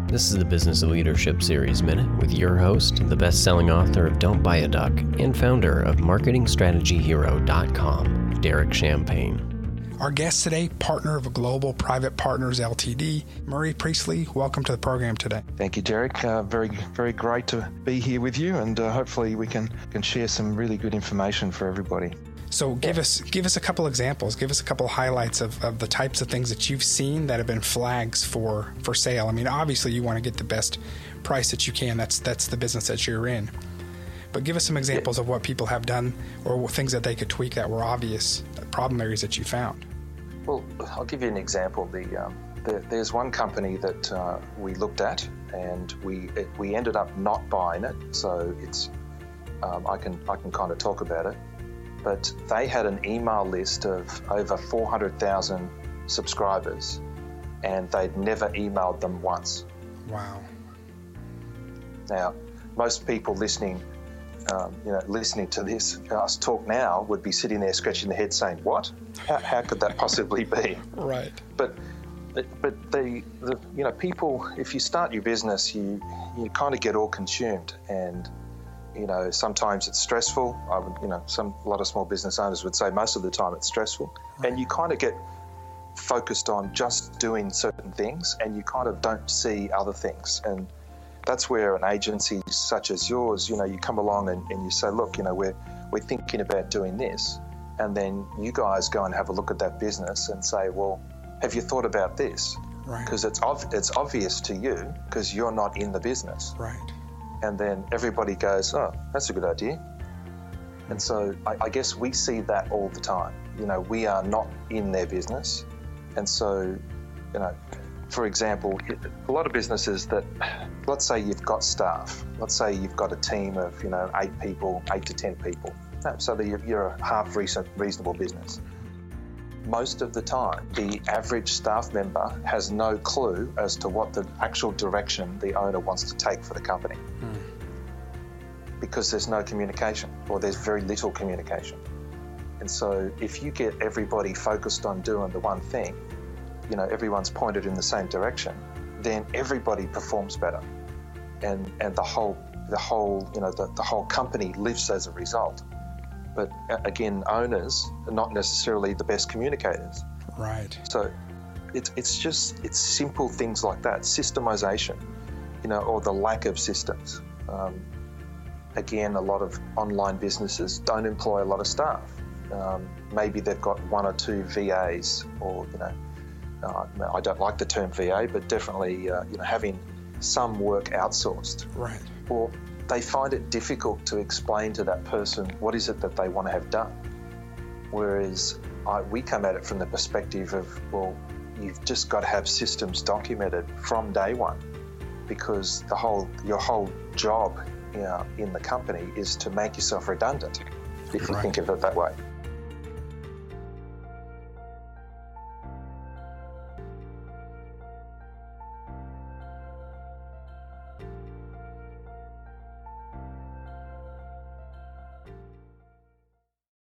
This is the Business of Leadership Series Minute with your host, the best-selling author of Don't Buy a Duck and founder of MarketingStrategyHero.com, Derek Champagne. Our guest today, partner of Global Private Partners Ltd, Murray Priestley. Welcome to the program today. Thank you, Derek. Very great to be here with you, and hopefully we can share some really good information for everybody. So give us a couple examples. Give us a couple highlights of the types of things that you've seen that have been flags for sale. I mean, obviously you want to get the best price that you can. That's the business that you're in. But give us some examples of what people have done or things that they could tweak that were obvious problem areas that you found. Well, I'll give you an example. There's one company that we looked at, and we ended up not buying it. So it's I can kind of talk about it. But they had an email list of over 400,000 subscribers, and they'd never emailed them once. Wow. Now, most people listening to this, us talk now, would be sitting there scratching their head saying, what? How could that possibly be? Right. But the people, if you start your business, you kind of get all consumed, and sometimes it's stressful. A lot of small business owners would say most of the time it's stressful. Right. And you kind of get focused on just doing certain things, and you kind of don't see other things. And that's where an agency such as yours, you come along and you say, look, we're thinking about doing this. And then you guys go and have a look at that business and say, well, have you thought about this? Right. Because it's obvious to you because you're not in the business. Right. And then everybody goes, oh, that's a good idea. And so I guess we see that all the time. We are not in their business. And so, for example, a lot of businesses that, let's say you've got staff. Let's say you've got a team of, 8 to 10 people. So that you're a half reasonable business. Most of the time, the average staff member has no clue as to what the actual direction the owner wants to take for the company. Because there's no communication, or there's very little communication. And so if you get everybody focused on doing the one thing, everyone's pointed in the same direction, then everybody performs better. And the whole company lives as a result. But again, owners are not necessarily the best communicators. Right. So it's simple things like that, systemization, or the lack of systems. Again, a lot of online businesses don't employ a lot of staff. Maybe they've got 1 or 2 VAs, or I don't like the term VA, but definitely having some work outsourced. Right. Or they find it difficult to explain to that person what is it that they want to have done. Whereas we come at it from the perspective of, well, you've just got to have systems documented from day one, because your whole job in the company is to make yourself redundant, if you think of it that way.